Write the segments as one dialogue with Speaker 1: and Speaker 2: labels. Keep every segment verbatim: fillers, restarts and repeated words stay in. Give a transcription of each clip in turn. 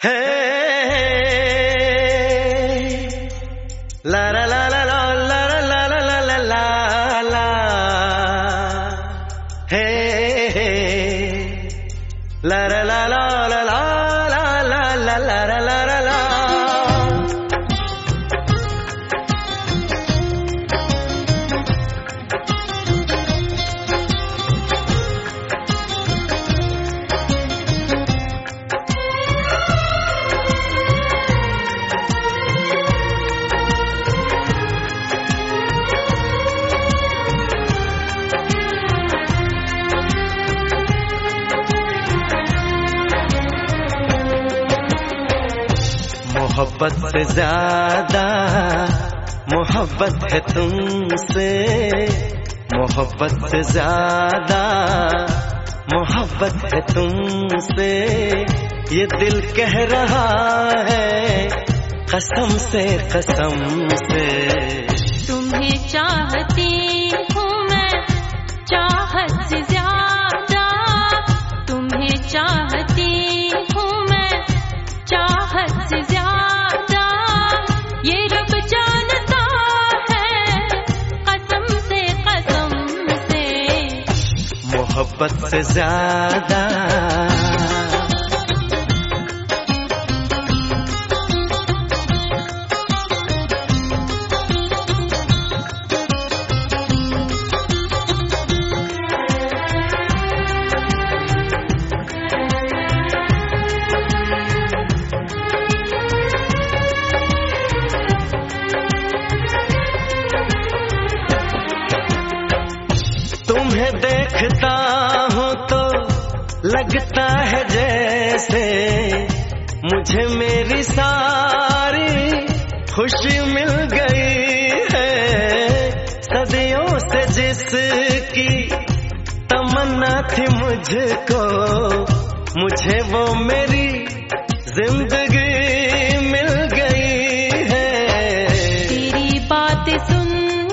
Speaker 1: हे ला ला ला ला ला ला ला ला ला ला ला ला हे ला ला ला ला ला ला ला ला ला ला ला ला। मोहब्बत से ज्यादा मोहब्बत है तुमसे, मोहब्बत से ज्यादा मोहब्बत है तुमसे, ये दिल कह रहा है कसम से कसम से।
Speaker 2: तुम्हें चाहती हूँ मैं चाहत से ज्यादा, तुम्हें चाहती हूँ मैं चाहत से ज्यादा, ये रब जानता है कसम से कसम से।
Speaker 1: मोहब्बत से ज्यादा तुम्हें देखता हूँ तो लगता है जैसे मुझे मेरी सारी खुशी मिल गई है। सदियों से जिसकी तमन्ना थी मुझको, मुझे वो मेरी जिंदगी मिल गई है।
Speaker 2: तेरी बात सुन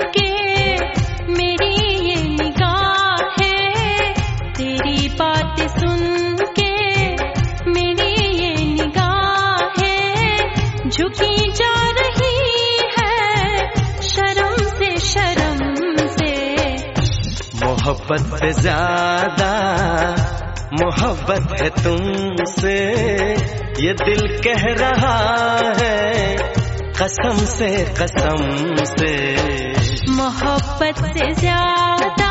Speaker 2: बात सुन के मेरी ये निगाहें झुकी जा रही है शर्म से शर्म से।
Speaker 1: मोहब्बत से ज्यादा मोहब्बत है तुमसे, ये दिल कह रहा है कसम से कसम से।
Speaker 2: मोहब्बत से ज्यादा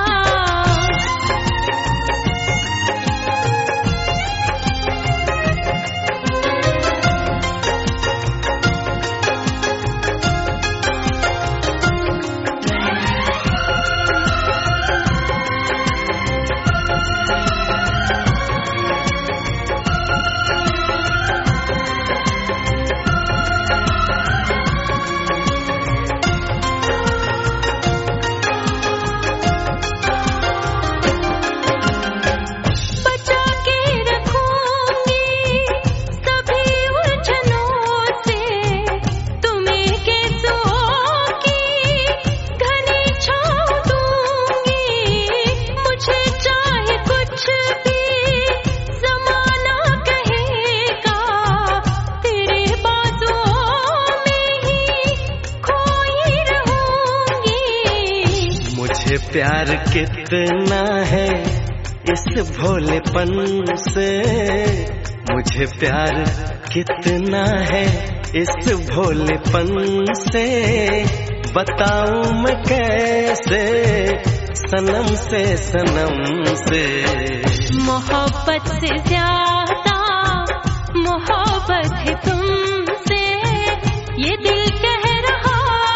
Speaker 1: प्यार कितना है इस भोलेपन से, मुझे प्यार कितना है इस भोलेपन से। बताऊं मैं कैसे सनम से सनम से।
Speaker 2: मोहब्बत से ज्यादा मोहब्बत है तुमसे, ये दिल कह रहा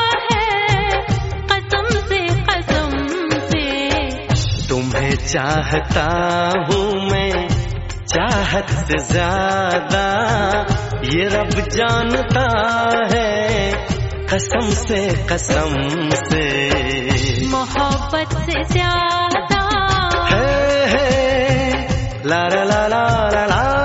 Speaker 1: चाहता हूँ मैं चाहत से ज्यादा, ये रब जानता है कसम से कसम से।
Speaker 2: मोहब्बत से ज्यादा
Speaker 1: है, है ला ला ला ला ला।